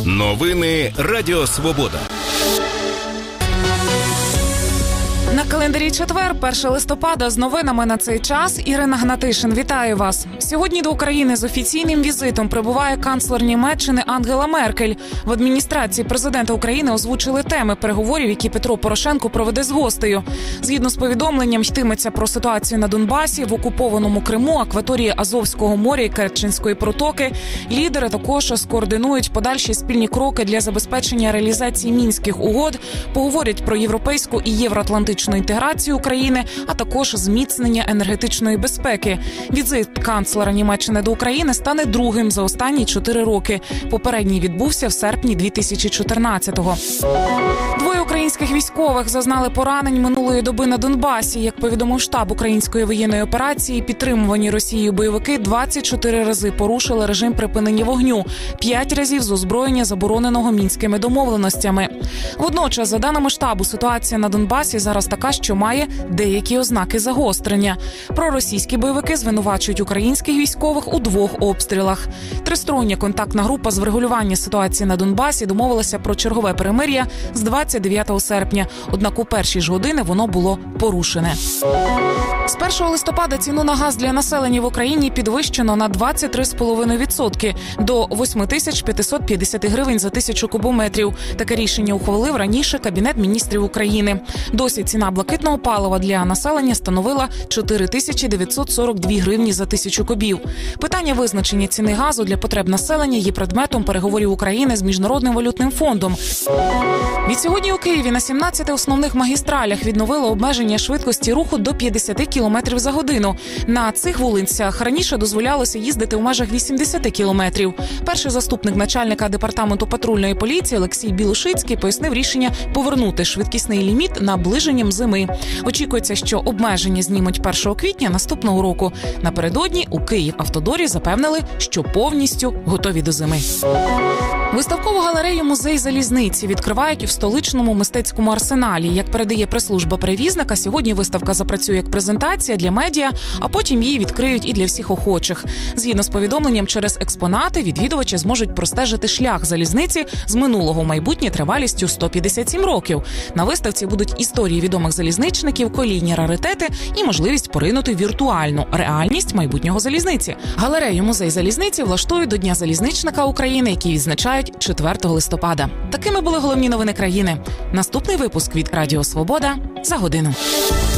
Новини Радіо Свобода. На календарі четвер, 1 листопада, з новинами на цей час Ірина Гнатишин. Вітаю вас. Сьогодні до України з офіційним візитом прибуває канцлер Німеччини Ангела Меркель. В адміністрації президента України озвучили теми переговорів, які Петро Порошенко проведе з гостею. Згідно з повідомленням, йтиметься про ситуацію на Донбасі, в окупованому Криму, акваторії Азовського моря і Керченської протоки. Лідери також скоординують подальші спільні кроки для забезпечення реалізації Мінських угод, поговорять про європейську і євроатлантичну інтеграцію України, а також зміцнення енергетичної безпеки. Візит канцлера Німеччини до України стане другим за останні 4 роки. Попередній відбувся в серпні 2014-го. Двоє українських військових зазнали поранень минулої доби на Донбасі. Як повідомив штаб української воєнної операції, підтримувані Росією бойовики 24 рази порушили режим припинення вогню, 5 разів з озброєння, забороненого Мінськими домовленостями. Водночас, за даними штабу, ситуація на Донбасі зараз така, що має деякі ознаки загострення. Проросійські бойовики звинувачують українських військових у 2 обстрілах. Тристороння контактна група з врегулювання ситуації на Донбасі домовилася про чергове перемир'я з 29 серпня. Однак у перші ж години воно було порушене. З 1 листопада ціну на газ для населення в Україні підвищено на 23,5% до 8550 гривень за 1000 кубометрів. Таке рішення ухвалив раніше Кабінет міністрів України. Досі ціна блакитного палива для населення становила 4942 гривні за 1000 кубів. Питання визначення ціни газу для потреб населення є предметом переговорів України з Міжнародним валютним фондом. Відсьогодні у Києві на 17 основних магістралях відновили обмеження швидкості руху до 50 км за годину. На цих вулицях раніше дозволялося їздити у межах 80 км. Перший заступник начальника департаменту патрульної поліції Олексій Білошицький пояснив рішення повернути швидкісний ліміт наближенням зими. Очікується, що обмеження знімуть 1 квітня наступного року. Напередодні у Київавтодорі запевнили, що повністю готові до зими. Виставкову галерею «Музей залізниці» відкривають в столичному мистецькому арсеналі. Як передає прес-служба перевізника, сьогодні виставка запрацює як презентація для медіа, а потім її відкриють і для всіх охочих. Згідно з повідомленням, через експонати відвідувачі зможуть простежити шлях залізниці з минулого в майбутнє тривалістю 157 років. На виставці будуть історії відомих залізничників, колійні раритети і можливість поринути в віртуальну реальність майбутнього залізниці. Галерею «Музей залізниці» влаштують до Дня залізничника України, який відзначають 4 листопада. Такими були головні новини країни. Наступний випуск від Радіо Свобода за годину.